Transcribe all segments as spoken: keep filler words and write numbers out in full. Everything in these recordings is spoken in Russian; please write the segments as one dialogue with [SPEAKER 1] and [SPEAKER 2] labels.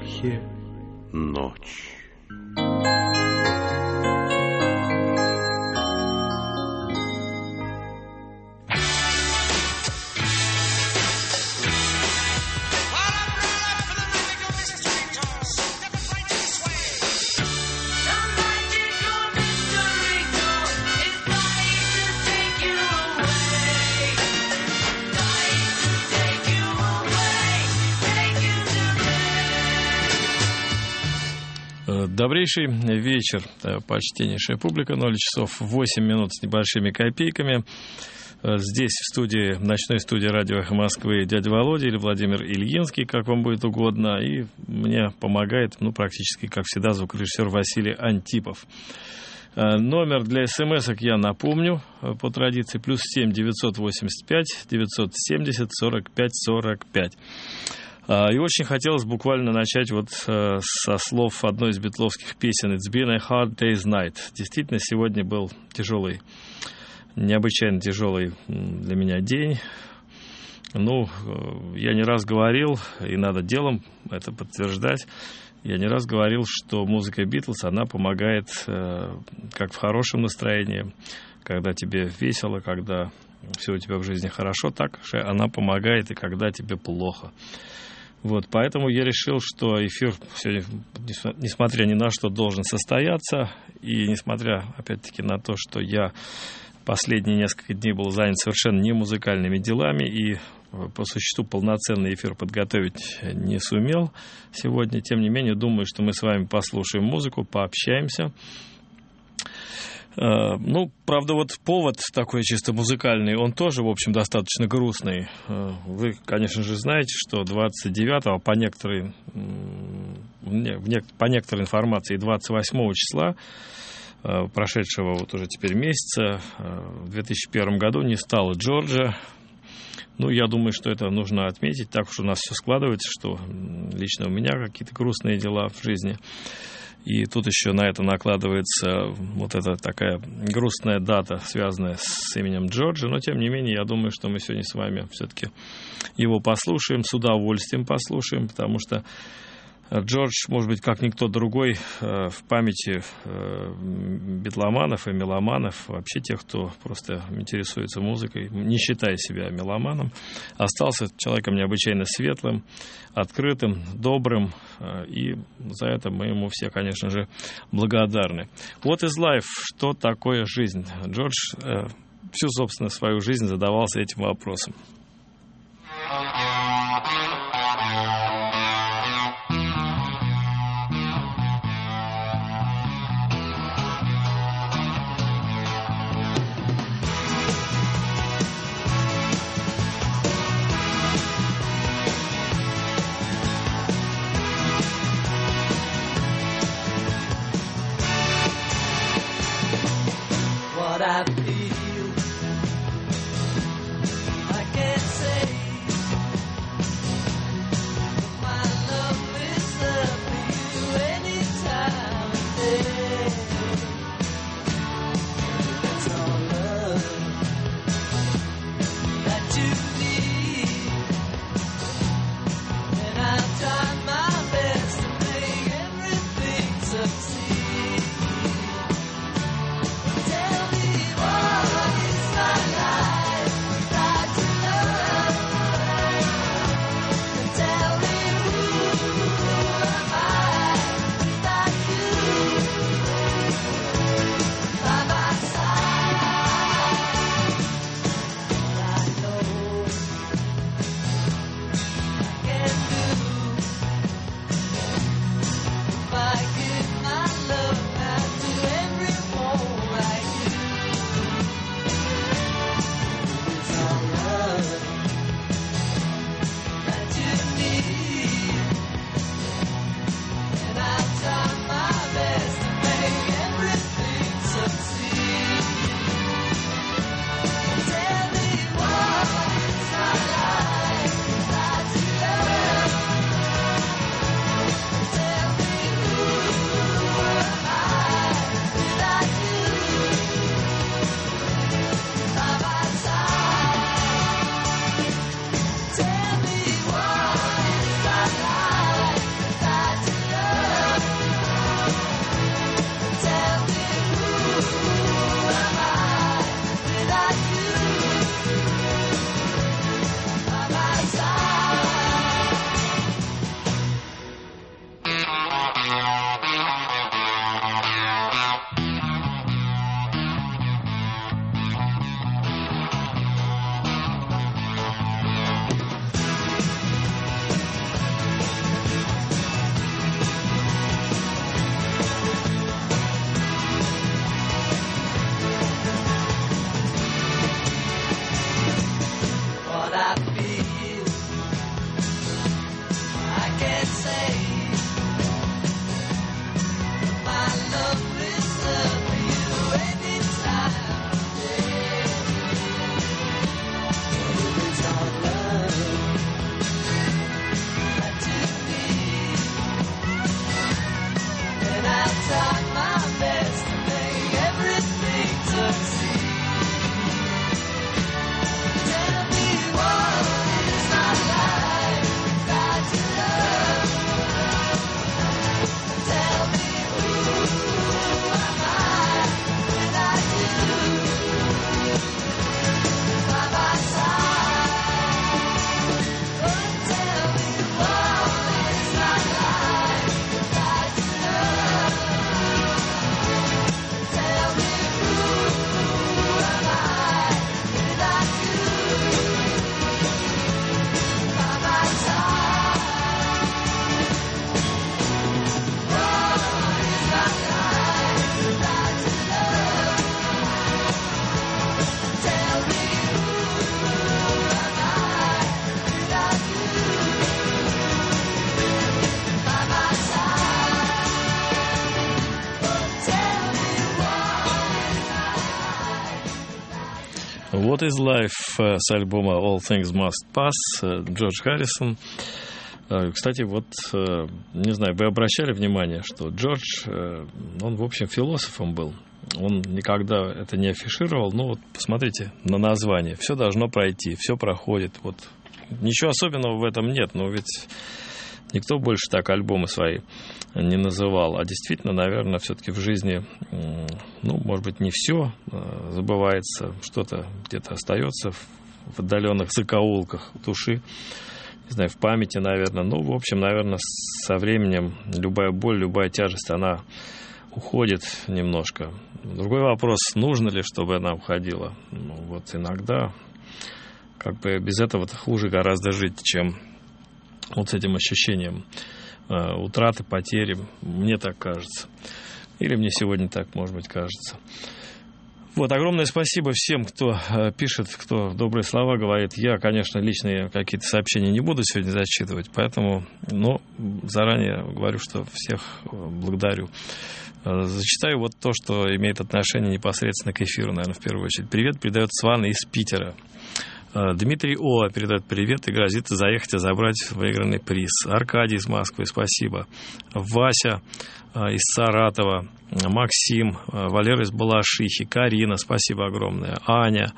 [SPEAKER 1] эхе ночь.
[SPEAKER 2] Добрейший вечер, почтеннейшая публика. Ноль часов восемь минут с небольшими копейками. Здесь, в студии, в ночной студии радио «Эхо Москвы» дядя Володя или Владимир Ильинский, как вам будет угодно. И мне помогает, ну, практически, как всегда, звукорежиссер Василий Антипов. Номер для смс-ок я напомню, по традиции, плюс семь девятьсот восемьдесят пять девятьсот семьдесят сорок пять сорок пять. И очень хотелось буквально начать вот со слов одной из битловских песен «It's been a hard day's night». Действительно, сегодня был тяжелый, необычайно тяжелый для меня день. Ну, я не раз говорил, и надо делом это подтверждать, я не раз говорил, что музыка Битлз, она помогает как в хорошем настроении, когда тебе весело, когда все у тебя в жизни хорошо, так же она помогает и когда тебе плохо. Вот, поэтому я решил, что эфир сегодня, несмотря ни на что, должен состояться. И несмотря, опять-таки, на то, что я последние несколько дней был занят совершенно не музыкальными делами и по существу полноценный эфир подготовить не сумел сегодня, тем не менее, думаю, что мы с вами послушаем музыку, пообщаемся. Ну, правда, вот повод такой чисто музыкальный, он тоже, в общем, достаточно грустный. Вы, конечно же, знаете, что двадцать девятого, по некоторой, по некоторой информации, двадцать восьмого числа прошедшего вот уже теперь месяца, в две тысячи первом году не стало Джорджа. Ну, я думаю, что это нужно отметить, так уж у нас все складывается, что лично у меня какие-то грустные дела в жизни. И тут еще на это накладывается вот эта такая грустная дата, связанная с именем Джорджа. Но, тем не менее, я думаю, что мы сегодня с вами все-таки его послушаем, с удовольствием послушаем, потому что Джордж, может быть, как никто другой, в памяти битломанов и меломанов, вообще тех, кто просто интересуется музыкой, не считая себя меломаном, остался человеком необычайно светлым, открытым, добрым, и за это мы ему все, конечно же, благодарны. What is life? Что такое жизнь? Джордж всю, собственно, свою жизнь задавался этим вопросом.
[SPEAKER 3] I feel I can't
[SPEAKER 2] What is Life с альбома All Things Must Pass, Джордж Харрисон. Кстати, вот, не знаю, вы обращали внимание, что Джордж, он, в общем, философом был. Он никогда это не афишировал, но вот посмотрите на название. Все должно пройти, все проходит. Вот. Ничего особенного в этом нет, но ведь никто больше так альбомы свои не называл. А действительно, наверное, все-таки в жизни, ну, может быть, не все забывается, что-то где-то остается в отдаленных закоулках души. Не знаю, в памяти, наверное. Ну, в общем, наверное, со временем любая боль, любая тяжесть, она уходит немножко. Другой вопрос, нужно ли, чтобы она уходила. Ну, вот иногда, как бы без этого-то хуже гораздо жить, чем вот с этим ощущением э, утраты, потери. Мне так кажется. Или мне сегодня так, может быть, кажется. Вот, огромное спасибо всем, кто э, пишет, кто добрые слова говорит. Я, конечно, личные какие-то сообщения не буду сегодня зачитывать, поэтому, но заранее говорю, что всех благодарю. Э, зачитаю вот то, что имеет отношение непосредственно к эфиру, наверное, в первую очередь. Привет передает Сван из Питера. Э, Дмитрий О. передает привет и грозит заехать и забрать выигранный приз. Аркадий из Москвы, спасибо. Вася из Саратова, Максим, Валера из Балашихи, Карина, спасибо огромное, Аня,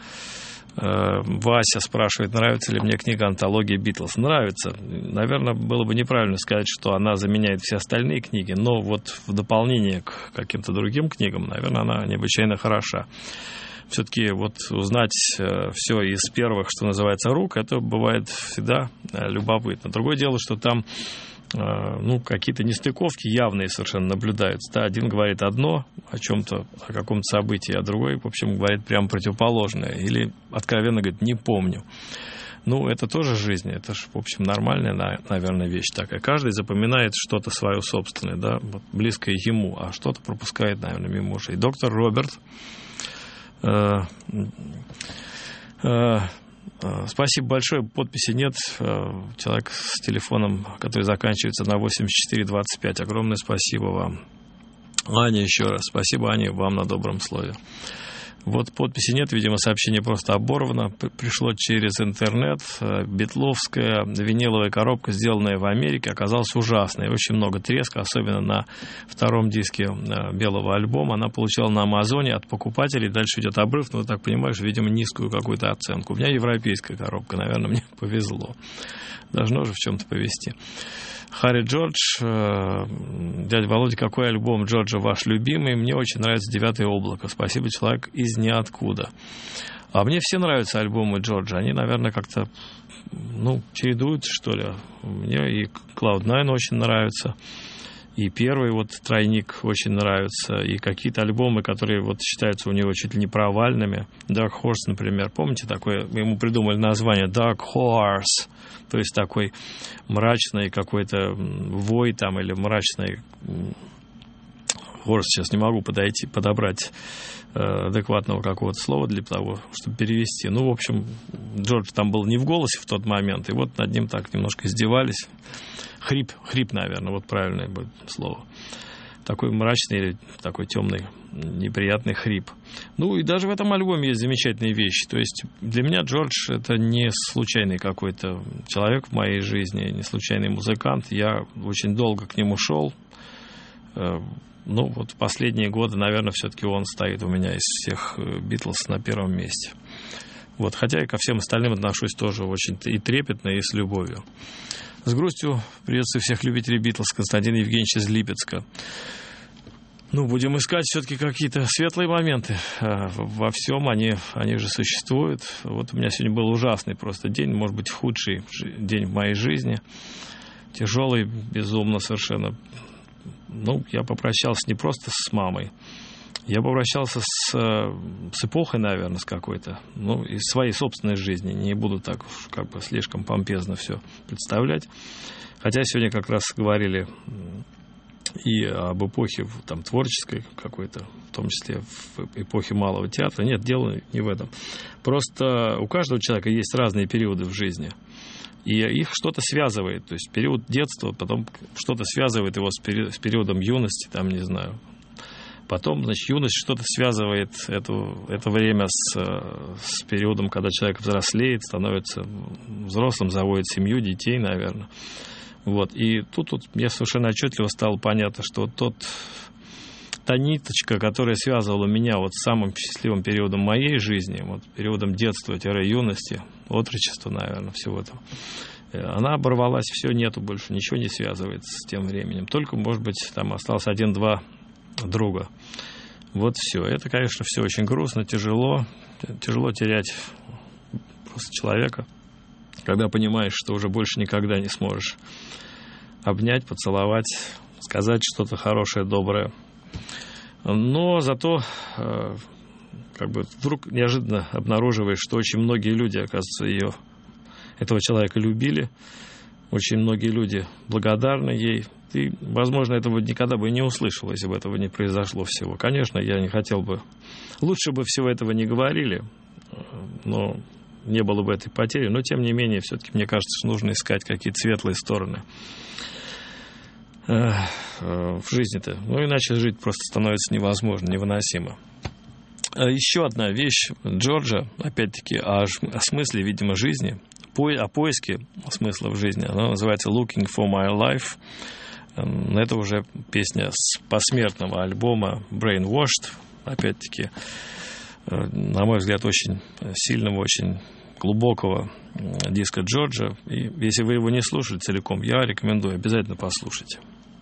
[SPEAKER 2] Вася спрашивает, нравится ли мне книга «Антология Битлз». Нравится. Наверное, было бы неправильно сказать, что она заменяет все остальные книги, но вот в дополнение к каким-то другим книгам, наверное, она необычайно хороша. Все-таки вот узнать все из первых, что называется, рук, это бывает всегда любопытно. Другое дело, что там ну, какие-то нестыковки явные совершенно наблюдаются. Да, один говорит одно о чем-то, о каком-то событии, а другой, в общем, говорит прямо противоположное. Или, откровенно говорит, не помню. Ну, это тоже жизнь. Это же, в общем, нормальная, наверное, вещь такая. Каждый запоминает что-то свое собственное, да, вот, близкое ему, а что-то пропускает, наверное, мимо ушей. Доктор Роберт. Э, э, Спасибо большое. Подписи нет. Человек с телефоном, который заканчивается на восемьдесят четыре двадцать пять. Огромное спасибо вам. Аня, еще раз. Спасибо, Аня, вам на добром слове. Вот подписи нет, видимо, сообщение просто оборвано. Пришло через интернет. Битловская виниловая коробка, сделанная в Америке, оказалась ужасной. Очень много треска, особенно на втором диске белого альбома. Она получила на Амазоне от покупателей. Дальше идет обрыв, но, так понимаешь, видимо, низкую какую-то оценку. У меня европейская коробка, наверное, мне повезло. Должно же в чем-то повезти. Харри Джордж, дядя Володя, какой альбом Джорджа ваш любимый? Мне очень нравится «Девятое облако». Спасибо, человек из ниоткуда. А мне все нравятся альбомы Джорджа. Они, наверное, как-то, ну, чередуются, что ли. Мне и Cloud Nine очень нравится. И первый вот тройник очень нравится. И какие-то альбомы, которые вот считаются у него чуть ли не провальными. Dark Horse, например. Помните такое? Ему придумали название Dark Horse. То есть такой мрачный какой-то вой там или мрачный... Horse сейчас не могу подойти, подобрать э, адекватного какого-то слова для того, чтобы перевести. Ну, в общем, Джордж там был не в голосе в тот момент, и вот над ним так немножко издевались. Хрип, хрип, наверное, вот правильное будет слово. Такой мрачный или такой темный, неприятный хрип. Ну, и даже в этом альбоме есть замечательные вещи. То есть для меня Джордж — это не случайный какой-то человек в моей жизни, не случайный музыкант. Я очень долго к нему шел. Ну, вот последние годы, наверное, все-таки он стоит у меня из всех Битлз на первом месте. Вот, хотя и ко всем остальным отношусь тоже очень и трепетно, и с любовью. С грустью приветствую всех любителей Битлз. Константин Евгеньевич из Липецка. Ну, будем искать все-таки какие-то светлые моменты. Во всем они, они же существуют. Вот у меня сегодня был ужасный просто день, может быть, худший день в моей жизни. Тяжелый, безумно совершенно. Ну, я попрощался не просто с мамой, я попрощался с, с эпохой, наверное, с какой-то, ну, из своей собственной жизни. Не буду так уж как бы слишком помпезно все представлять. Хотя сегодня как раз говорили и об эпохе там, творческой какой-то, в том числе в эпохе малого театра. Нет, дело не в этом. Просто у каждого человека есть разные периоды в жизни. И их что-то связывает. То есть период детства, потом что-то связывает его с, пери- с периодом юности, там, не знаю, Потом, значит, юность что-то связывает эту, это время с, с периодом, когда человек взрослеет, становится взрослым, заводит семью, детей, наверное. Вот. И тут, тут мне совершенно отчетливо стало понятно, что тот, та ниточка, которая связывала меня вот с самым счастливым периодом моей жизни, вот периодом детства-юности, отрочества, наверное, всего этого, она оборвалась, все, нету больше, ничего не связывается с тем временем. Только, может быть, там осталось один-два друга. Вот все. Это, конечно, все очень грустно, тяжело. Тяжело терять просто человека, когда понимаешь, что уже больше никогда не сможешь обнять, поцеловать, сказать что-то хорошее, доброе. Но зато как бы вдруг неожиданно обнаруживаешь, что очень многие люди, оказывается, ее, этого человека любили. Очень многие люди благодарны ей. Ты, возможно, этого никогда бы и не услышал, если бы этого не произошло всего. Конечно, я не хотел бы... Лучше бы всего этого не говорили, но не было бы этой потери. Но, тем не менее, все-таки, мне кажется, что нужно искать какие-то светлые стороны в жизни-то. Ну, иначе жить просто становится невозможно, невыносимо. Еще одна вещь Джорджа, опять-таки, о, о смысле, видимо, жизни, о поиске смысла в жизни. Она называется «Looking for my life». Это уже песня с посмертного альбома Brainwashed. Опять-таки, на мой взгляд, очень сильного, очень глубокого диска Джорджа. И если вы его не слушали целиком, я рекомендую, обязательно послушайте.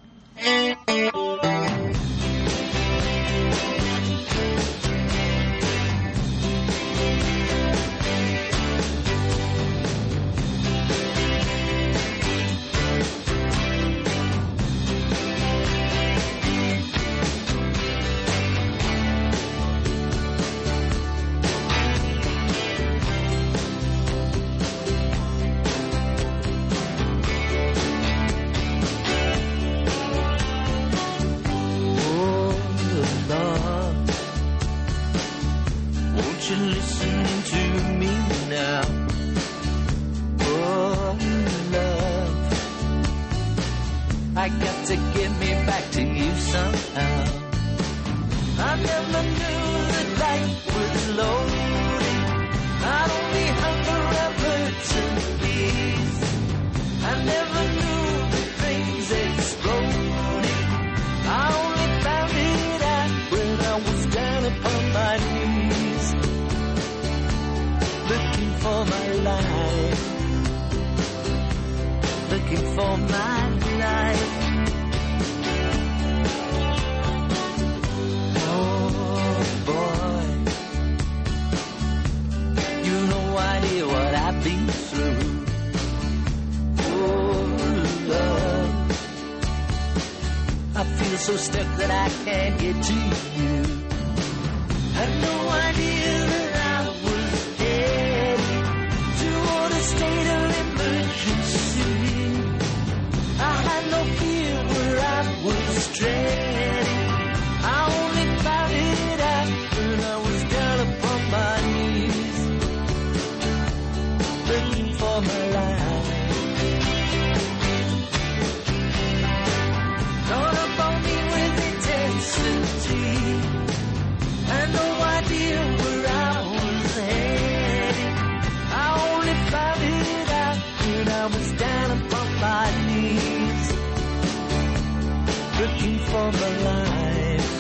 [SPEAKER 3] So stuck that I can't get to you. Had no idea that I was headed toward a state of emergency. I had no fear where I was treading. I only found it out when I was down upon my knees, looking for my life. Had no idea where I was headed. I only found it out when I was down upon my knees, looking for my life,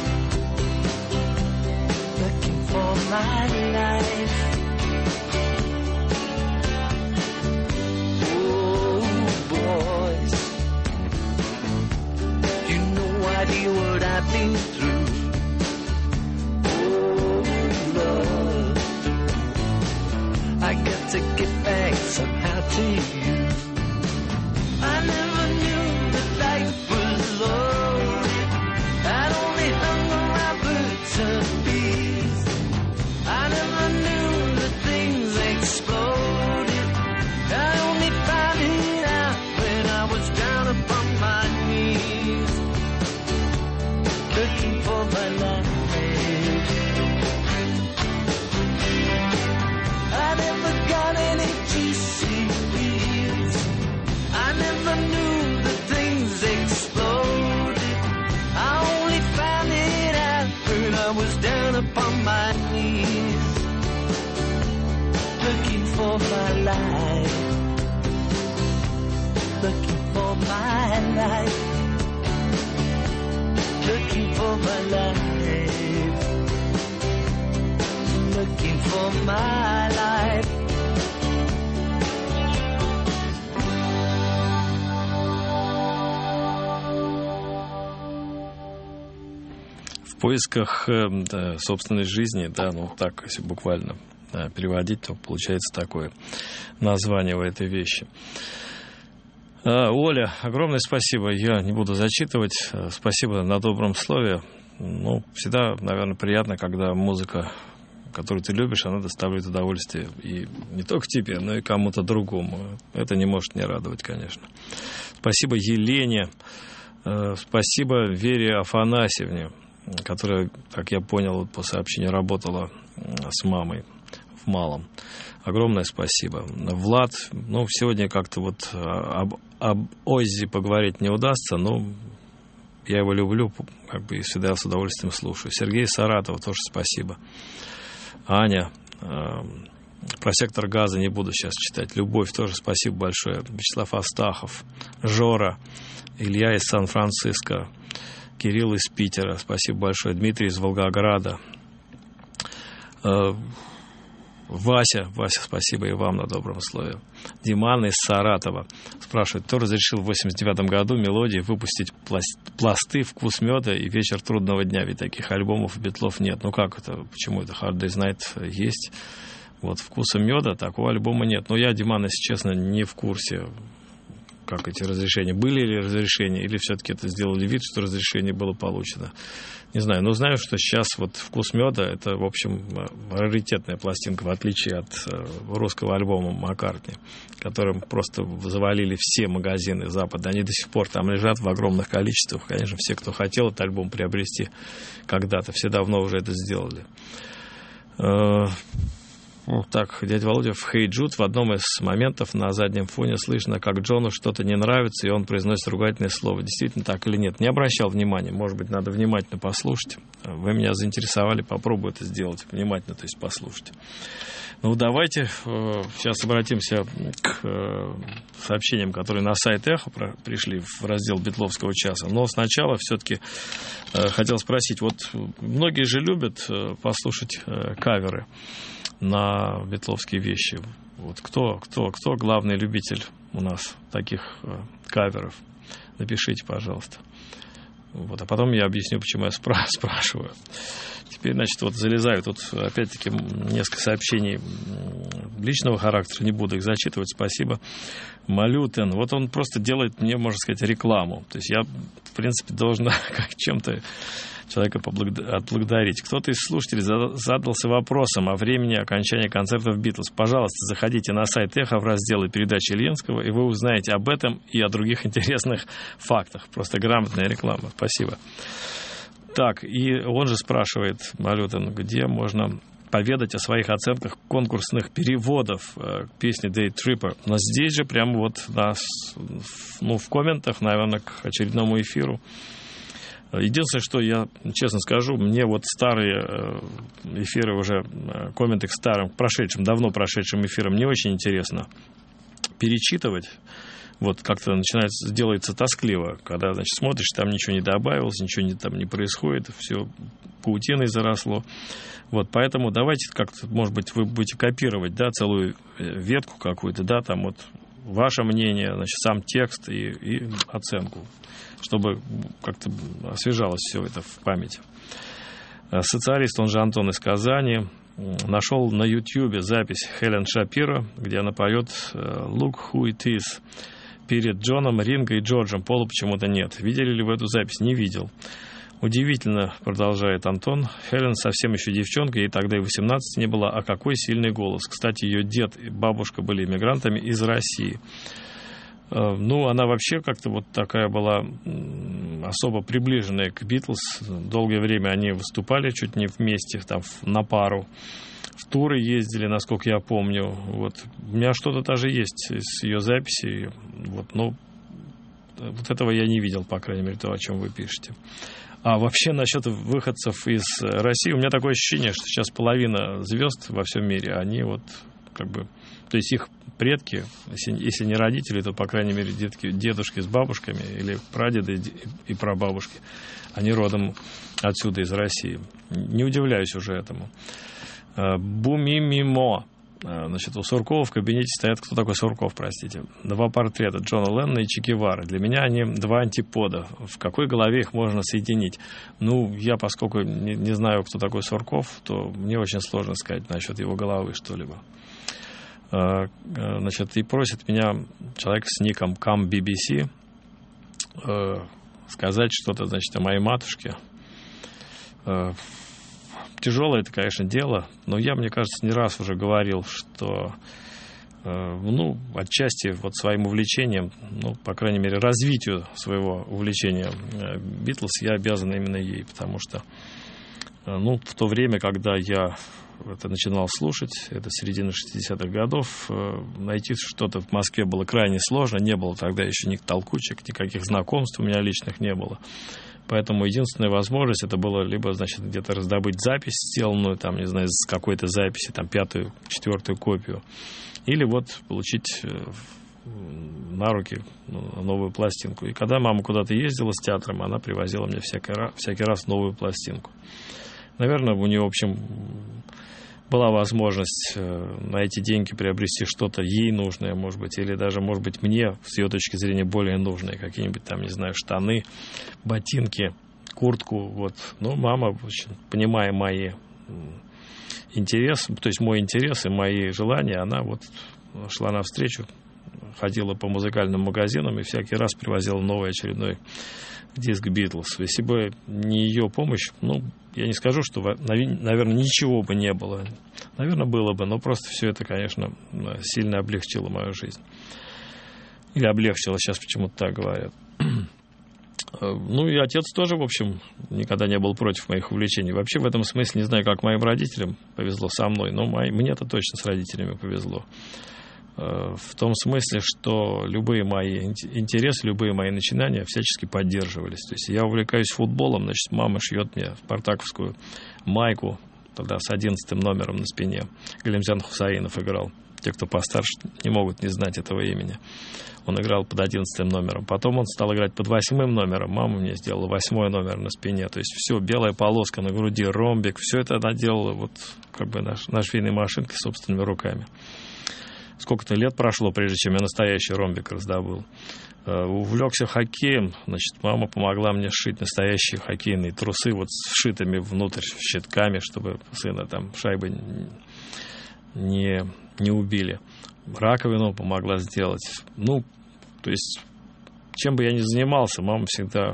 [SPEAKER 3] looking for my life. Oh, boys, you no idea what I've been through. I got to get back somehow to you. I never knew that life was loaded. I'd only hung around birds and bees. I never knew that things exploded. I only found it out when I was down upon my knees, looking for my life. I never got any G C B. for my life, looking for my life, looking for my life, looking for my life.
[SPEAKER 2] В поисках да, собственной жизни, да, ну так, если буквально да, переводить, то получается такое название у этой вещи. А, Оля, огромное спасибо, я не буду зачитывать, спасибо на добром слове. Ну, всегда, наверное, приятно, когда музыка, которую ты любишь, она доставляет удовольствие и не только тебе, но и кому-то другому. Это не может не радовать, конечно. Спасибо Елене, спасибо Вере Афанасьевне, которая, как я понял, вот по сообщению работала с мамой в Малом. Огромное спасибо. Влад, ну, сегодня как-то вот об, об Оззи поговорить не удастся, но я его люблю, как бы и всегда с удовольствием слушаю. Сергей Саратов, тоже спасибо. Аня, э, про сектор газа не буду сейчас читать. Любовь, тоже спасибо большое. Вячеслав Астахов, Жора, Илья из Сан-Франциско, Кирилл из Питера, спасибо большое. Дмитрий из Волгограда. Э, Вася, Вася, спасибо и вам на добром слове. Диман из Саратова спрашивает, кто разрешил в восемьдесят девятом году мелодии выпустить пласты «Вкус меда» и «Вечер трудного дня», ведь таких альбомов у Битлов нет. Ну как это, почему это? Hard Day's Night есть. Вот «Вкуса меда» такого альбома нет. Но я, Диман, если честно, не в курсе, как эти разрешения. Были ли разрешения, или все-таки это сделали вид, что разрешение было получено. Не знаю, но знаю, что сейчас вот «Вкус меда» — это, в общем, раритетная пластинка, в отличие от русского альбома Маккартни, которым просто завалили все магазины Запада. Они до сих пор там лежат в огромных количествах. Конечно, все, кто хотел этот альбом приобрести когда-то, все давно уже это сделали. Ну, так, дядя Володя, в «Hey Jude» в одном из моментов на заднем фоне слышно, как Джону что-то не нравится, и он произносит ругательное слово. Действительно так или нет? Не обращал внимания. Может быть, надо внимательно послушать. Вы меня заинтересовали, попробую это сделать. Внимательно, то есть послушайте. Ну, давайте э, сейчас обратимся к э, сообщениям, которые на сайт Эхо пришли в раздел Битловского часа. Но сначала все-таки э, хотел спросить. Вот многие же любят э, послушать э, каверы на битловские вещи. Вот кто, кто, кто главный любитель у нас таких э, каверов? Напишите, пожалуйста. Вот, а потом я объясню, почему я спра- спрашиваю. Теперь, значит, вот залезаю. Тут, опять-таки, несколько сообщений личного характера. Не буду их зачитывать. Спасибо. Малютен. Вот он просто делает мне, можно сказать, рекламу. То есть я, в принципе, должен как чем-то человека отблагодарить. Кто-то из слушателей задался вопросом о времени окончания концертов Битлз. Пожалуйста, заходите на сайт Эхо в разделы передачи Ильинского, и вы узнаете об этом и о других интересных фактах. Просто грамотная реклама. Спасибо. Так, и он же спрашивает, Малютин, где можно поведать о своих оценках конкурсных переводов э, к песне Day Tripper. Но здесь же прямо вот нас, ну, в комментах, наверное, к очередному эфиру. Единственное, что я честно скажу, мне вот старые эфиры уже, комменты к старым, к прошедшим, давно прошедшим эфирам не очень интересно перечитывать. Вот как-то начинается, делается тоскливо, когда, значит, смотришь, там ничего не добавилось, ничего не, там не происходит, все паутиной заросло. Вот, поэтому давайте как-то, может быть, вы будете копировать, да, целую ветку какую-то, да, там вот ваше мнение, значит, сам текст и, и оценку, чтобы как-то освежалось все это в памяти. Социалист, он же Антон из Казани, нашел на Ютьюбе запись Хелен Шапиро, где она поет «Look who it is» перед Джоном, Ринго и Джорджем. Пола почему-то нет. Видели ли вы эту запись? Не видел. Удивительно, продолжает Антон, Хелен совсем еще девчонка, ей тогда и восемнадцати не было, а какой сильный голос. Кстати, ее дед и бабушка были иммигрантами из России. Ну, она вообще как-то вот такая была особо приближенная к Битлз. Долгое время они выступали чуть не вместе, там, на пару. В туры ездили, насколько я помню. Вот. У меня что-то даже есть из ее записи. Вот, но вот этого я не видел, по крайней мере, то, о чем вы пишете. А вообще насчет выходцев из России, у меня такое ощущение, что сейчас половина звезд во всем мире, они вот как бы то есть их предки, если, если не родители, то, по крайней мере, детки, дедушки с бабушками или прадеды и, и прабабушки, они родом отсюда, из России. Не удивляюсь уже этому. Бумимимо. Значит, у Суркова в кабинете стоят... Кто такой Сурков, простите? Два портрета Джона Леннона и Че Гевары. Для меня они два антипода. В какой голове их можно соединить? Ну, я, поскольку не, не знаю, кто такой Сурков, то мне очень сложно сказать насчет его головы что-либо. Значит, и просит меня человек с ником CamBBC сказать что-то, значит, о моей матушке. Тяжелое это, конечно, дело, но я, мне кажется, не раз уже говорил, что, ну, отчасти вот своим увлечением, ну, по крайней мере, развитию своего увлечения Битлз я обязан именно ей, потому что, ну, в то время, когда я это начинал слушать, это середина шестидесятых годов, найти что-то в Москве было крайне сложно, не было тогда еще ни толкучек, никаких знакомств у меня личных не было. Поэтому единственная возможность это было либо, значит, где-то раздобыть запись, сделанную, там, не знаю, с какой-то записи, там, пятую, четвертую копию, или вот получить на руки новую пластинку. И когда мама куда-то ездила с театром, она привозила мне всякий раз, всякий раз новую пластинку. Наверное, у нее, в общем, была возможность на эти деньги приобрести что-то ей нужное, может быть, или даже, может быть, мне, с ее точки зрения, более нужное, какие-нибудь там, не знаю, штаны, ботинки, куртку, вот. Но мама, очень, понимая мои интересы, то есть мой интерес и мои желания, она вот шла навстречу, ходила по музыкальным магазинам и всякий раз привозила новый очередной диск Битлз. Если бы не ее помощь, ну, я не скажу, что, наверное, ничего бы не было. Наверное, было бы, но просто все это, конечно, сильно облегчило мою жизнь. Или облегчило, сейчас почему-то так говорят. Ну, и отец тоже, в общем, никогда не был против моих увлечений. Вообще, в этом смысле, не знаю, как моим родителям повезло со мной, но мне-то точно с родителями повезло. В том смысле, что любые мои интересы, любые мои начинания всячески поддерживались. То есть я увлекаюсь футболом, значит, мама шьет мне спартаковскую майку, тогда с одиннадцатым номером на спине. Галимзян Хусаинов играл. Те, кто постарше, не могут не знать этого имени. Он играл под одиннадцатым номером. Потом он стал играть под восьмым номером. Мама мне сделала восьмой номер на спине. То есть все, белая полоска на груди, ромбик. Все это она делала вот как бы на, на швейной машинке собственными руками. Сколько-то лет прошло, прежде чем я настоящий ромбик раздобыл. Увлекся хоккеем, значит, мама помогла мне сшить настоящие хоккейные трусы, вот с вшитыми внутрь щитками, чтобы сына там шайбы не, не убили. Раковину помогла сделать. Ну, то есть, чем бы я ни занимался, мама всегда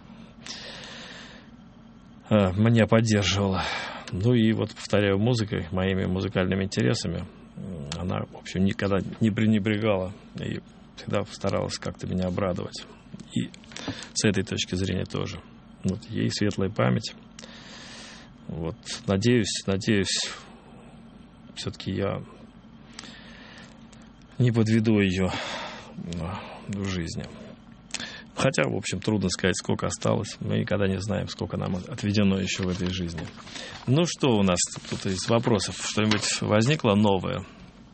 [SPEAKER 2] э, меня поддерживала. Ну и вот, повторяю, музыкой, моими музыкальными интересами, она, в общем, никогда не пренебрегала и всегда старалась как-то меня обрадовать. И с этой точки зрения тоже. Вот, ей светлая память. Вот, надеюсь, надеюсь, все-таки я не подведу ее в жизни. Хотя, в общем, трудно сказать, сколько осталось. Мы никогда не знаем, сколько нам отведено еще в этой жизни. Ну, что у нас тут из вопросов? Что-нибудь возникло новое?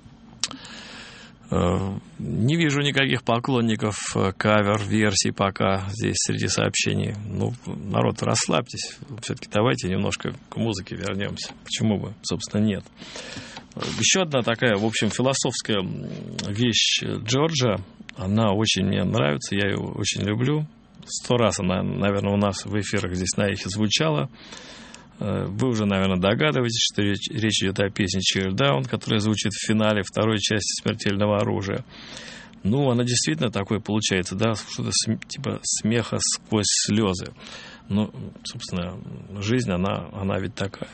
[SPEAKER 2] Не вижу никаких поклонников кавер-версий пока здесь среди сообщений. Ну, народ, расслабьтесь. Все-таки давайте немножко к музыке вернемся. Почему бы, собственно, нет? Еще одна такая, в общем, философская вещь Джорджа. Она очень мне нравится, я ее очень люблю. Сто раз она, наверное, у нас в эфирах здесь на эхе звучала. Вы уже, наверное, догадываетесь, что речь, речь идет о песне «Cheer Down», которая звучит в финале второй части «Смертельного оружия». Ну, она действительно такой получается, да, что-то типа смеха сквозь слезы. Ну, собственно, жизнь, она, она ведь такая.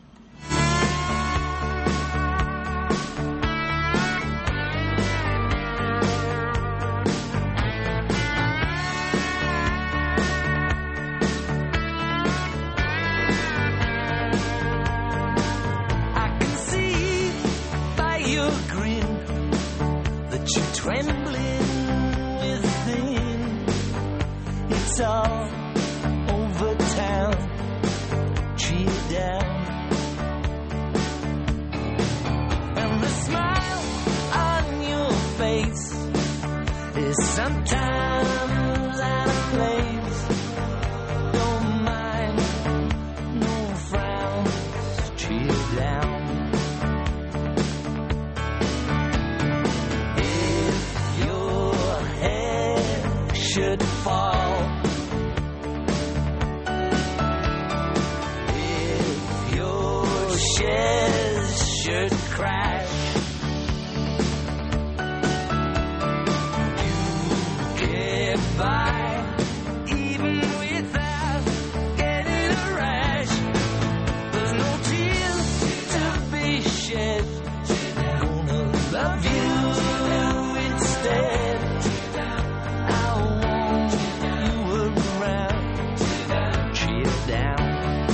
[SPEAKER 3] Trembling within, it's all over town, cheer down, and the smile is sometimes out of place. Don't mind, no frowns, chill down. If your head should fall, if your shares should crash, by even without getting a rash. There's no tears to be shed. Gonna love you instead. I want you around. Chill down.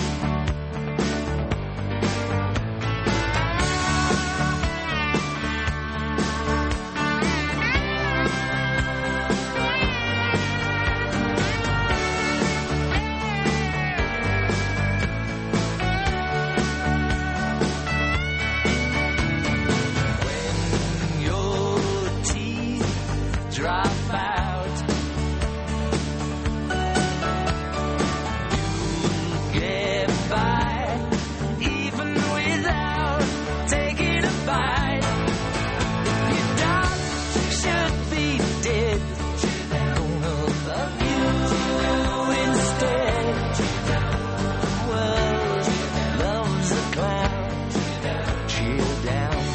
[SPEAKER 3] Drop out, you'll get by even without taking a bite. If your dog should be dead, gonna love you instead. Well, love's a clown. Chill down.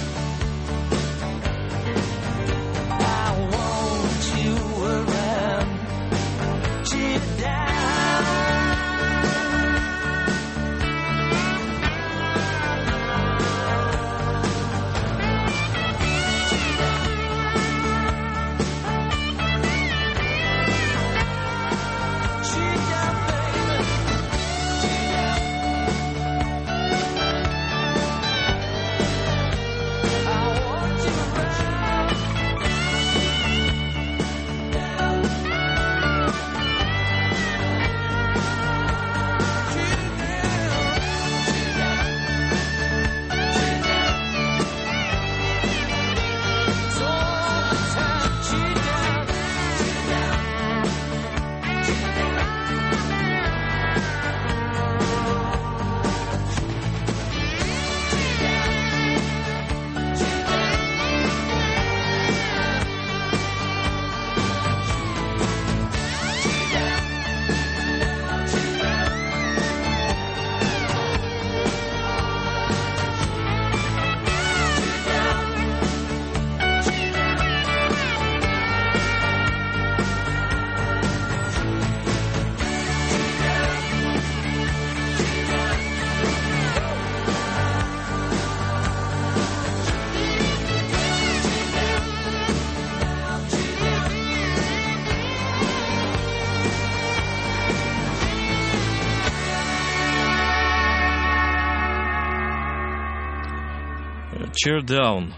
[SPEAKER 2] Cheer Down,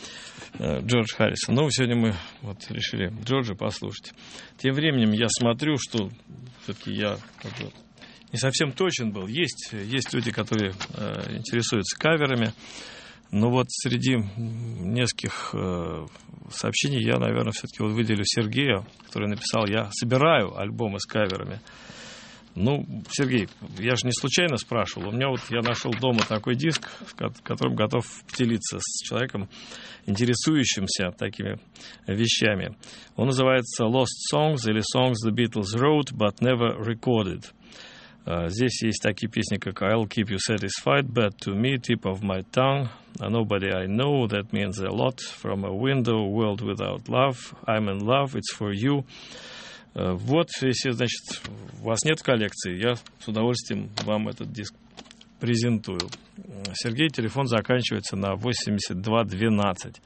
[SPEAKER 2] Джордж Харрисон. Ну, сегодня мы вот решили Джорджа послушать. Тем временем я смотрю, что все-таки я как бы не совсем точен был. Есть, есть люди, которые э, интересуются каверами, но вот среди нескольких э, сообщений я, наверное, все-таки вот выделю Сергея, который написал: «Я собираю альбомы с каверами». Ну, Сергей, я же не случайно спрашивал. У меня вот, я нашел дома такой диск, с которым готов поделиться с человеком, интересующимся такими вещами. Он называется Lost Songs или Songs the Beatles Wrote but Never Recorded. Здесь есть такие песни, как I'll Keep You Satisfied, Bad to Me, Tip of My Tongue, Nobody I Know, That Means a Lot, From a Window, World Without Love, I'm in Love, It's for You. Вот, если, значит, у вас нет коллекции, я с удовольствием вам этот диск презентую. Сергей, телефон заканчивается на восемьдесят два двенадцать.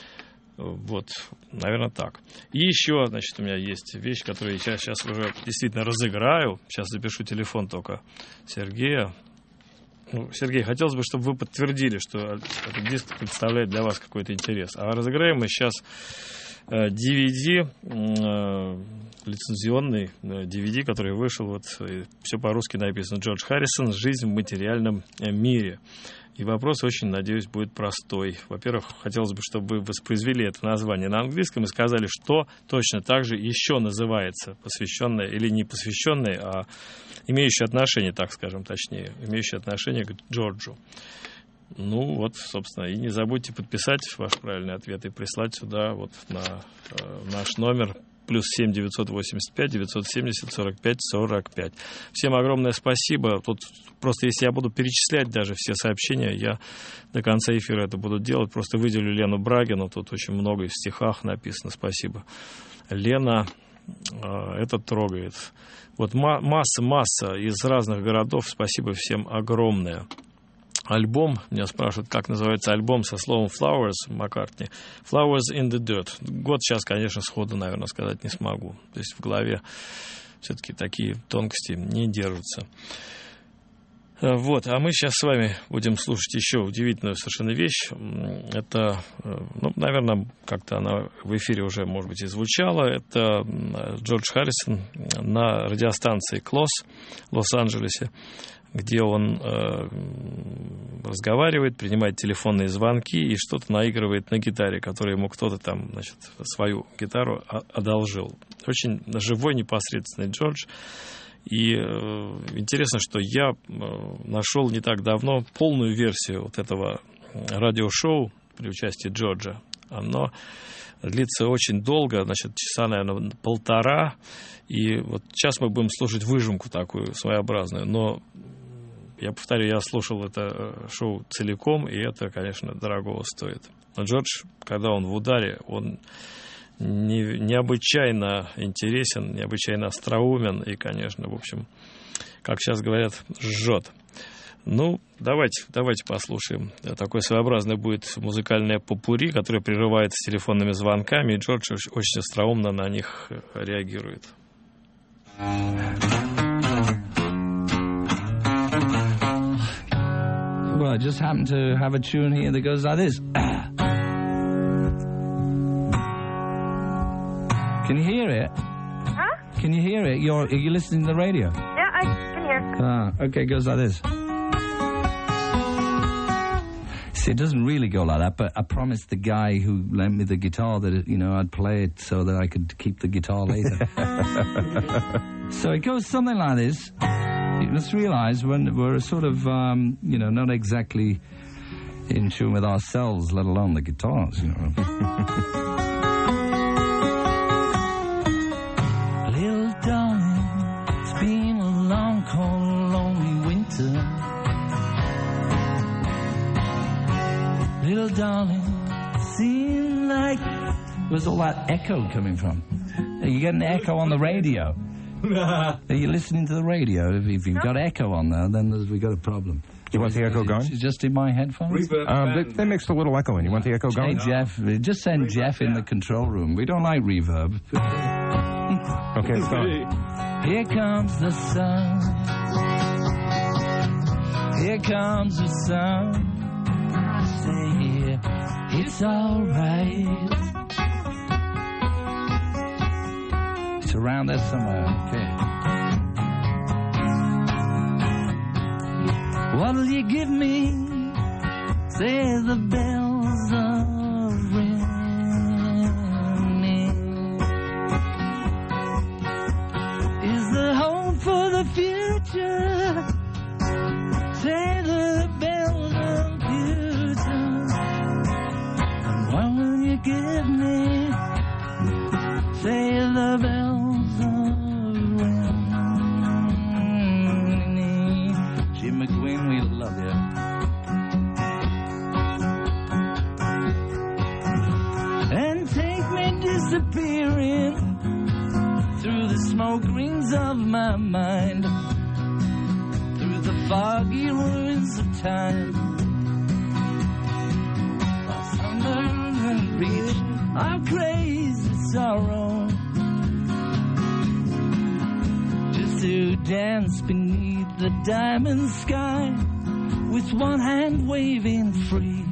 [SPEAKER 2] Вот, наверное, так. И еще, значит, у меня есть вещь, которую я сейчас уже действительно разыграю. Сейчас запишу телефон только Сергея. Ну, Сергей, хотелось бы, чтобы вы подтвердили, что этот диск представляет для вас какой-то интерес. А разыграем мы сейчас ди ви ди лицензионный ди ви ди, который вышел, вот все по-русски написано, Джордж Харрисон «Жизнь в материальном мире». И вопрос, очень надеюсь, будет простой. Во-первых, хотелось бы, чтобы вы воспроизвели это название на английском и сказали, что точно так же еще называется посвященное или не посвященное, а имеющее отношение, так скажем, точнее, имеющее отношение к Джорджу. Ну вот, собственно, и не забудьте подписать ваш правильный ответ и прислать сюда вот на э, наш номер плюс семь девятьсот восемьдесят пять девятьсот семьдесят сорок пять сорок пять. Всем огромное спасибо. Тут просто если я буду перечислять даже все сообщения, я до конца эфира это буду делать. Просто выделю Лену Брагину. Тут очень много в стихах написано. Спасибо. Лена, э, это трогает. Вот масса-масса из разных городов. Спасибо всем огромное. Альбом, меня спрашивают, как называется альбом со словом Flowers Маккартни. Flowers in the Dirt. Год сейчас, конечно, сходу, наверное, сказать не смогу. То есть в голове все-таки такие тонкости не держатся. Вот, а мы сейчас с вами будем слушать еще удивительную совершенно вещь. Это, ну, наверное, как-то она в эфире уже, может быть, и звучала. Это Джордж Харрисон на радиостанции Клос в Лос-Анджелесе, где он э, разговаривает, принимает телефонные звонки и что-то наигрывает на гитаре, которую ему кто-то там, значит, свою гитару одолжил. Очень живой, непосредственный Джордж. И э, интересно, что я э, нашел не так давно полную версию вот этого радиошоу при участии Джорджа. Оно длится очень долго, значит, часа, наверное, полтора. И вот сейчас мы будем слушать выжимку такую своеобразную, но я повторю, я слушал это шоу целиком, и это, конечно, дорогого стоит. Но Джордж, когда он в ударе, он не, необычайно интересен, необычайно остроумен и, конечно, в общем, как сейчас говорят, жжет. Ну, давайте, давайте послушаем. Такое своеобразное будет музыкальное попурри, которое прерывается телефонными звонками, и Джордж очень остроумно на них реагирует.
[SPEAKER 4] Well, I just happen to have a tune here that goes like this. Can you hear it?
[SPEAKER 5] Huh?
[SPEAKER 4] Can you hear it? You're, are you listening to the radio?
[SPEAKER 5] Yeah, I can hear.
[SPEAKER 4] Ah, okay, it goes like this. See, it doesn't really go like that, but I promised the guy who lent me the guitar that, it, you know, I'd play it so that I could keep the guitar later. So it goes something like this. You must realise when we're sort of, um, you know, not exactly in tune with ourselves, let alone the guitars, you know. Little darling, it's been a long, cold, lonely winter. Little darling, seems like... Where's all that echo coming from? Are you getting echo on the radio? Are you listening to the radio? If you've got echo on there, then we've got a problem.
[SPEAKER 6] You want the echo going?
[SPEAKER 4] It's just in my headphones?
[SPEAKER 6] Um, they, they mixed a little echo in. You want the echo going?
[SPEAKER 4] Hey, Jeff, just send Jeff in the control room. We don't like reverb.
[SPEAKER 6] Okay, it's going.
[SPEAKER 4] Here comes the sun. Here comes the sun. I say here, it's all right. It's around there somewhere, okay. What'll you give me? Say the bells are ringing. Is there hope for the future? Say the bells are future. And what will you give me? Say the bells are ringing. Jim McQueen, we love you. And take me disappearing through the smoke rings of my mind, through the foggy ruins of time. Lost under and reach our crazy sorrow, just to dance beneath the diamond sky, with one hand waving free,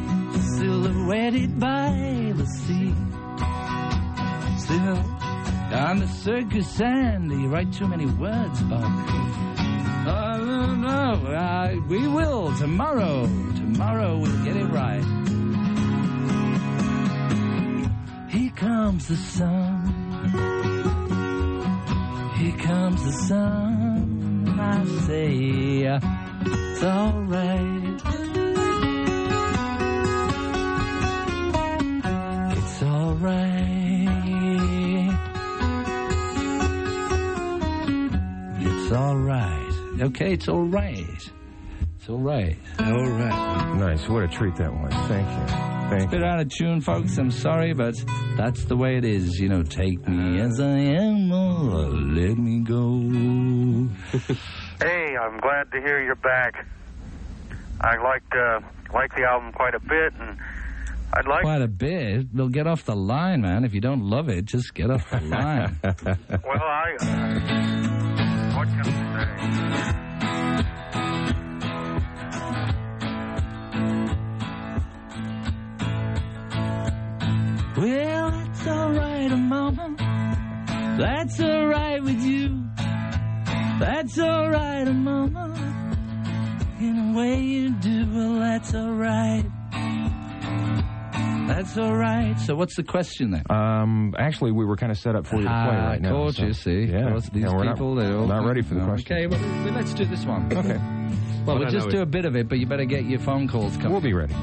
[SPEAKER 4] silhouetted by the sea. Still, On the circus sand, you write too many words, Bob. Oh, no, no, uh, we will tomorrow. Tomorrow we'll get it right. Here comes the sun. Here comes the sun. I say uh, it's all right. It's all right. It's all right. Okay, it's all right. It's all right. All right.
[SPEAKER 6] Nice. What a treat that was. Thank you. Thank
[SPEAKER 4] Bit out of tune, folks. I'm sorry, but that's the way it is. You know, take me as I am or let me go.
[SPEAKER 7] Hey, I'm glad to hear you're back. I like uh, like the album quite a bit, and I'd like
[SPEAKER 4] Quite a bit. We'll get off the line, man. If you don't love it, just get off the line.
[SPEAKER 7] Well, I uh, what can I say?
[SPEAKER 4] Well, that's all right, Mama. That's all right with you. That's all right, Mama. In a way you do, well, that's all right. That's all right. So what's the question then?
[SPEAKER 6] Um, actually, we were kind of set up for you to play
[SPEAKER 4] Ah,
[SPEAKER 6] right
[SPEAKER 4] of
[SPEAKER 6] now.
[SPEAKER 4] course,
[SPEAKER 6] so-
[SPEAKER 4] you see.
[SPEAKER 6] Yeah.
[SPEAKER 4] Of course, these
[SPEAKER 6] Yeah, we're
[SPEAKER 4] people,
[SPEAKER 6] not,
[SPEAKER 4] they're all...
[SPEAKER 6] not ready for the question.
[SPEAKER 4] Okay, well, well, let's do this one.
[SPEAKER 6] Okay.
[SPEAKER 4] Well, we'll
[SPEAKER 1] I
[SPEAKER 4] just
[SPEAKER 1] know
[SPEAKER 4] do
[SPEAKER 1] it.
[SPEAKER 4] a bit of it, but you better get your phone calls coming.
[SPEAKER 6] We'll be ready.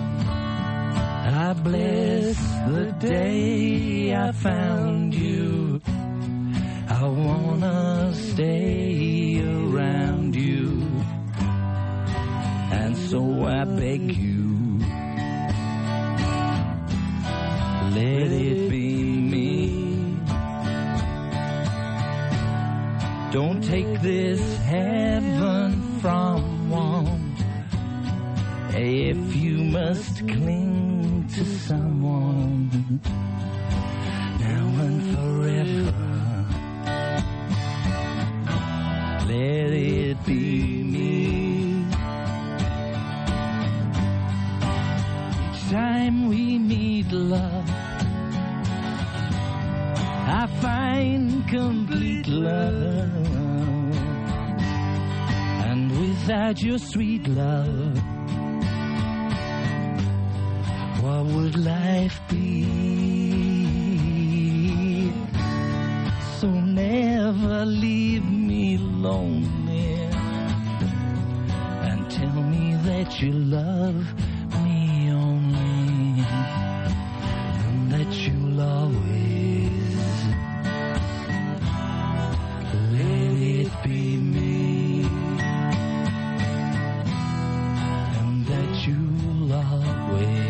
[SPEAKER 4] I bless the day I found you. I wanna stay around you. And so I beg you, let it be me. Don't take this heaven from one. If you must cling to someone now and forever, let it be me. Each time we meet, love, I find complete love. And without your sweet love, what would life be? So never leave me lonely, and tell me that you love me only, and that you'll always let it be me, and that you'll always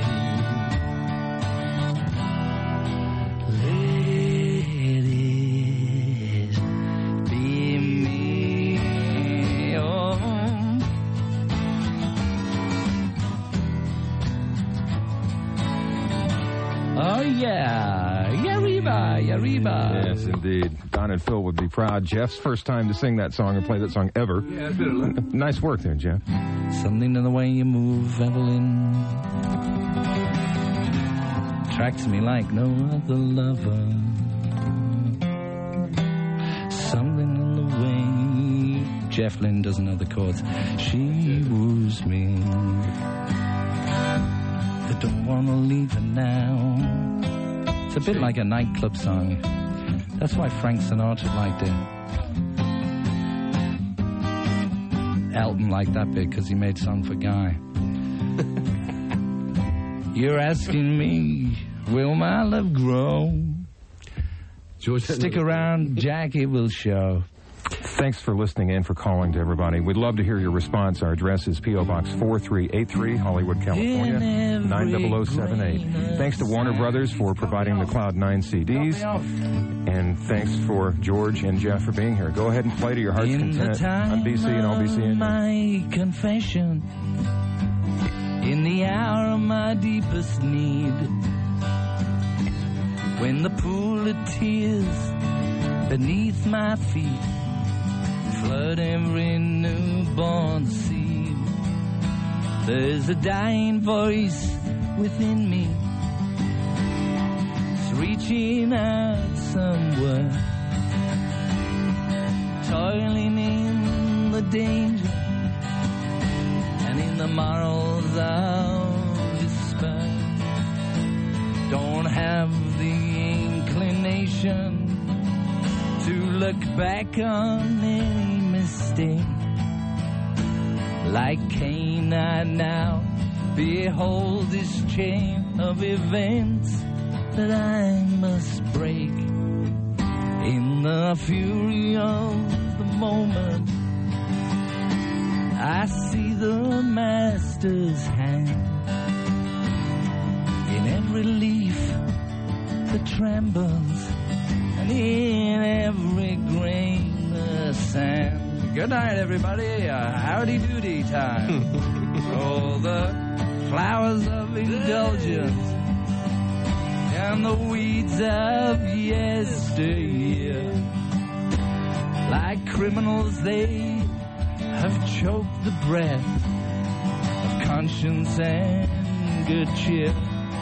[SPEAKER 4] Arriba.
[SPEAKER 6] Yes, indeed. Don and Phil would be proud. Jeff's first time to sing that song and play that song ever. Yeah, nice work there, Jeff.
[SPEAKER 4] Something in the way you move, Evelyn, attracts me like no other lover. Something in the way Jeff Lynne doesn't know the chords. She woos me. I don't want to leave her now. It's a bit like a nightclub song. That's why Frank Sinatra liked it. Elton liked that bit because he made song for Guy. You're asking me, will my love grow?
[SPEAKER 1] George,
[SPEAKER 4] Stick around, Jack, it will show.
[SPEAKER 6] Thanks for listening and for calling to everybody. We'd love to hear your response. Our address is P O. Box four three eight three, Hollywood, California, nine zero zero seven eight. Thanks to Warner Brothers for providing the Cloud nine C Ds. And thanks for George and Jeff for being here. Go ahead and play to your heart's
[SPEAKER 4] In the
[SPEAKER 6] content
[SPEAKER 4] time
[SPEAKER 6] on B C and L B C.
[SPEAKER 4] of my confession, in the hour of my deepest need, when the pool of tears beneath my feet flood every newborn seed, there's a dying voice within me. It's reaching out somewhere morrows of despair. Don't have the inclination to look back on any mistake. Like Cain, I now behold this chain of events that I must break. In the fury of the moment, I see the Master's hand in every leaf that trembles and in every grain of sand. Good night, everybody. Uh, howdy doody time. Oh, the flowers of indulgence and the weeds of yesteryear. Like criminals, they have choked the breath of conscience and good cheer.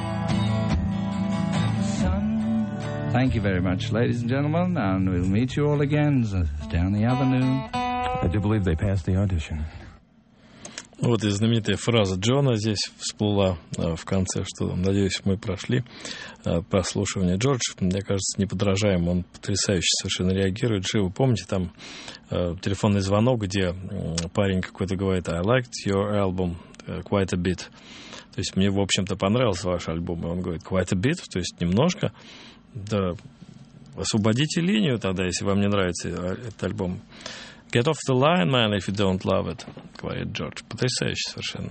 [SPEAKER 4] Son, thank you very much, ladies and gentlemen, and we'll meet you all again down the avenue.
[SPEAKER 6] I do believe they passed the audition.
[SPEAKER 2] Вот и знаменитая фраза Джона здесь всплыла в конце, что, надеюсь, мы прошли прослушивание. Джордж, мне кажется, неподражаем, он потрясающе совершенно реагирует, живо. Помните, там телефонный звонок, где парень какой-то говорит «I liked your album quite a bit». То есть мне, в общем-то, понравился ваш альбом. И он говорит «quite a bit», то есть немножко. Да, освободите линию тогда, если вам не нравится этот альбом. «Get off the line, man, if you don't love it», говорит Джордж. Потрясающе совершенно.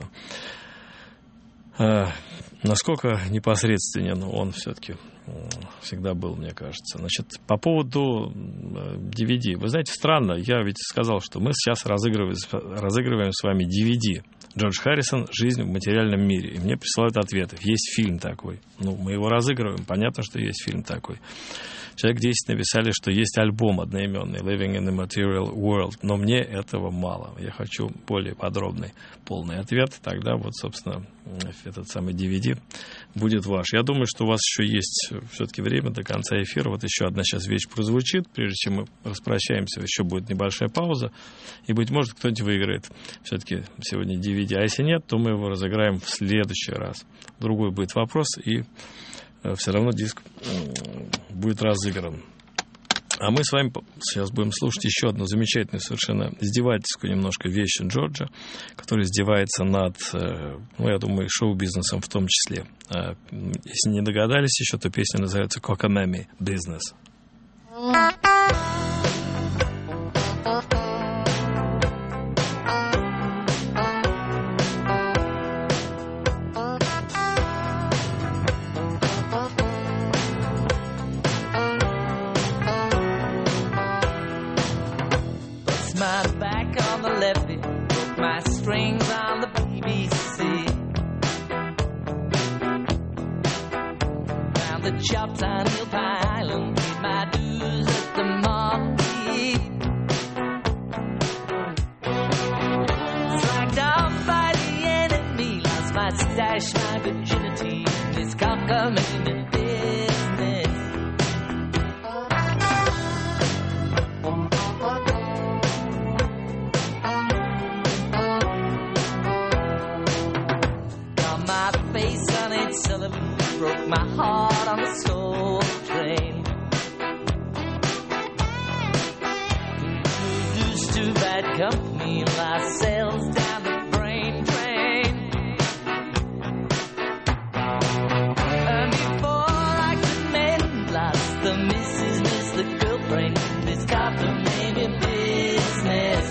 [SPEAKER 2] А, насколько непосредственен он все-таки всегда был, мне кажется. Значит, по поводу ди ви ди. Вы знаете, странно, я ведь сказал, что мы сейчас разыгрываем, разыгрываем с вами ди ви ди. Джордж Харрисон «Жизнь в материальном мире». И мне присылают ответы. Есть фильм такой. Ну, мы его разыгрываем. Понятно, что есть фильм такой. Человек десять написали, что есть альбом одноименный «Living in the Material World», но мне этого мало. Я хочу более подробный, полный ответ. Тогда вот, собственно, этот самый ди ви ди будет ваш. Я думаю, что у вас еще есть все-таки время до конца эфира. Вот еще одна сейчас вещь прозвучит. Прежде чем мы распрощаемся, еще будет небольшая пауза. И, быть может, кто-нибудь выиграет все-таки сегодня ди ви ди. А если нет, то мы его разыграем в следующий раз. Другой будет вопрос, и все равно диск будет разыгран. А мы с вами сейчас будем слушать еще одну замечательную, совершенно издевательскую немножко вещь Джорджа, который издевается над, ну, я думаю, шоу-бизнесом в том числе. Если не догадались еще, то песня называется «Cockamamie Business».
[SPEAKER 3] Chopped on Hill Island, paid my dues at the marquee. Slacked off by the enemy, lost my stash, my virginity. This cockamamie business. Got my face on it, Sullivan. Broke my heart on the soul train. Introduced to bad company, lost sales down the brain drain. And before I could mend, lost the missus, missed the girlfriend. This cockamamie business.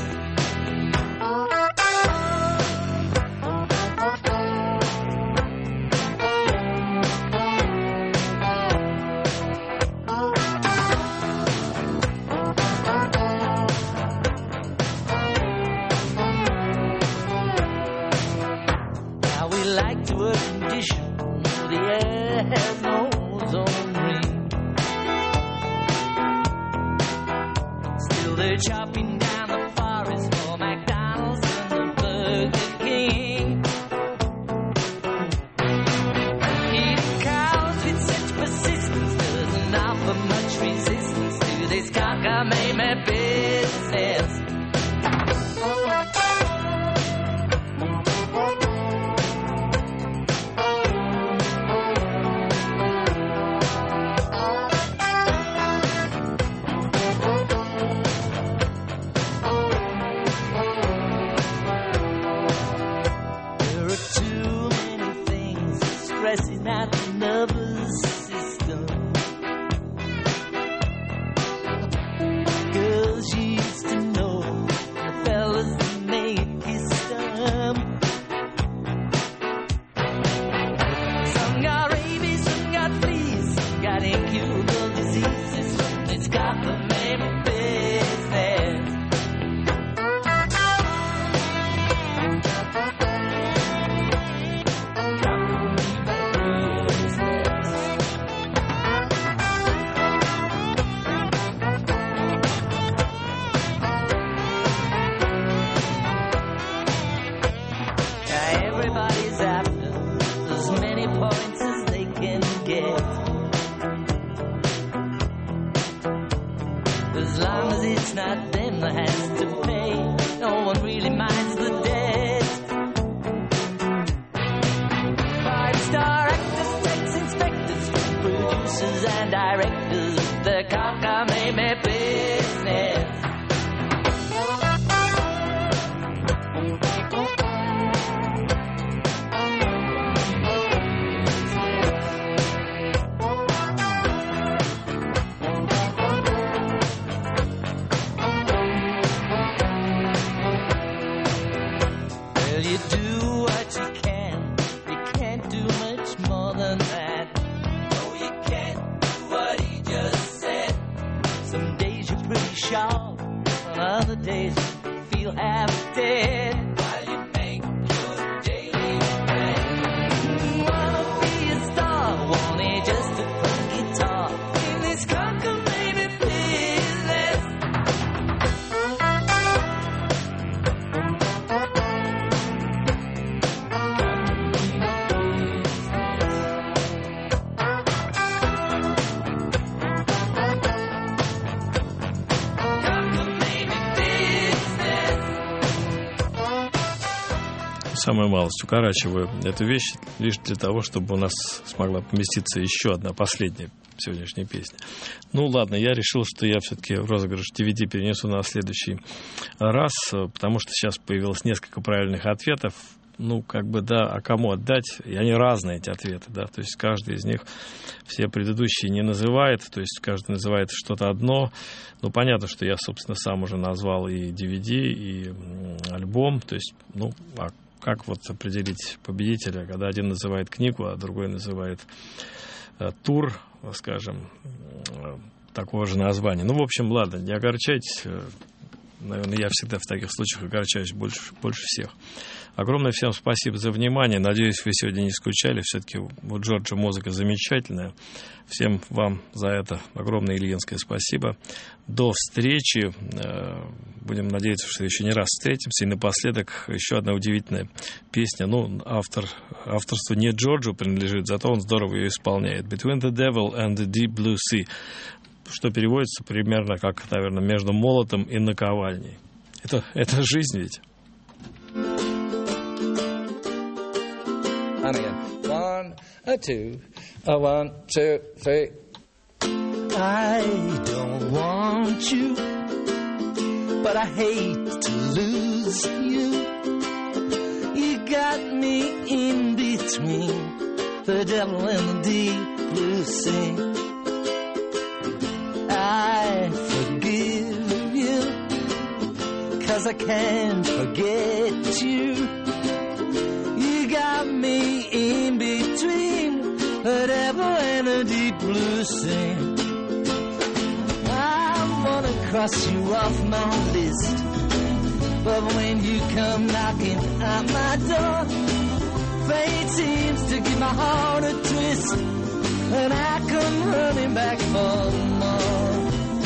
[SPEAKER 3] Has no ozone ring. Still they're chopping down the forest for McDonald's and the Burger King. Eating cows with such persistence doesn't offer much resistance to this cockamamie business. this cockamamie business. Everybody's after as many points as they can get. As long as it's not them that has to pay, no one really minds the debt. Five-star actors, takes inspectors, producers and directors of the cockamamie business. You do what you can, you can't do much more than that. No, you can't do what he just said. Some days you're pretty sharp, on other days you feel half dead. While you make your daily bread. Wanna be a star, want it just to play guitar in this cockamamie business.
[SPEAKER 2] Самую малость укорачиваю эту вещь лишь для того, чтобы у нас смогла поместиться еще одна последняя сегодняшняя песня. Ну ладно, я решил, что я все-таки розыгрыш ди ви ди перенесу на следующий раз, потому что сейчас появилось несколько правильных ответов. Ну, как бы, да, а кому отдать? И они разные, эти ответы, да, то есть каждый из них все предыдущие не называет, то есть каждый называет что-то одно. Ну, понятно, что я, собственно, сам уже назвал и ди ви ди, и альбом, то есть, ну, а как вот определить победителя, когда один называет книгу, а другой называет э, тур, скажем, э, такого же названия. Ну, в общем, ладно, не огорчайтесь. Наверное, я всегда в таких случаях огорчаюсь больше, больше всех. Огромное всем спасибо за внимание. Надеюсь, вы сегодня не скучали. Все-таки у Джорджа музыка замечательная. Всем вам за это огромное ильинское спасибо. До встречи. Будем надеяться, что еще не раз встретимся. И напоследок еще одна удивительная песня. Ну, автор, авторство не Джорджу принадлежит, зато он здорово ее исполняет. Between the Devil and the Deep Blue Sea. Что переводится примерно как, наверное, между молотом и наковальней. Это, это жизнь ведь.
[SPEAKER 3] And again. One, a two, a one, two, three. I don't want you, but I hate to lose you. You got me in between the devil and the deep blue sea. I forgive you, 'cause I can't forget you. You got me in between the devil and the deep blue sea. I wanna cross you off my list, but when you come knocking at my door, fate seems to give my heart a twist, and I come running back for more.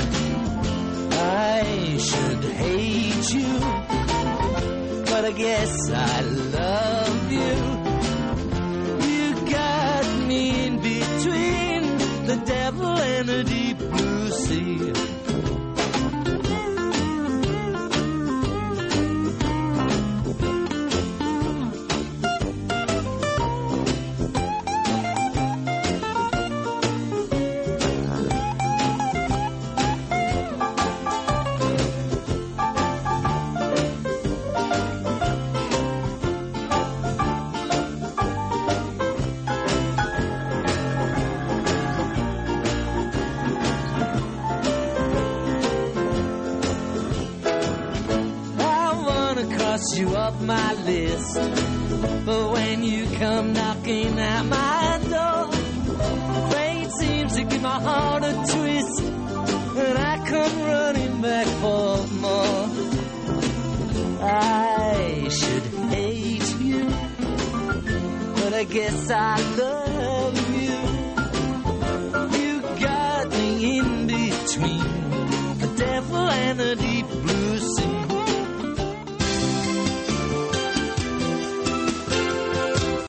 [SPEAKER 3] I should hate you, but I guess I love you. You got me in between the devil and the deep blue sea. You off my list, but when you come knocking at my door, fate seems to give my heart a twist, and yes, I love you. You got me in between the devil and the demon.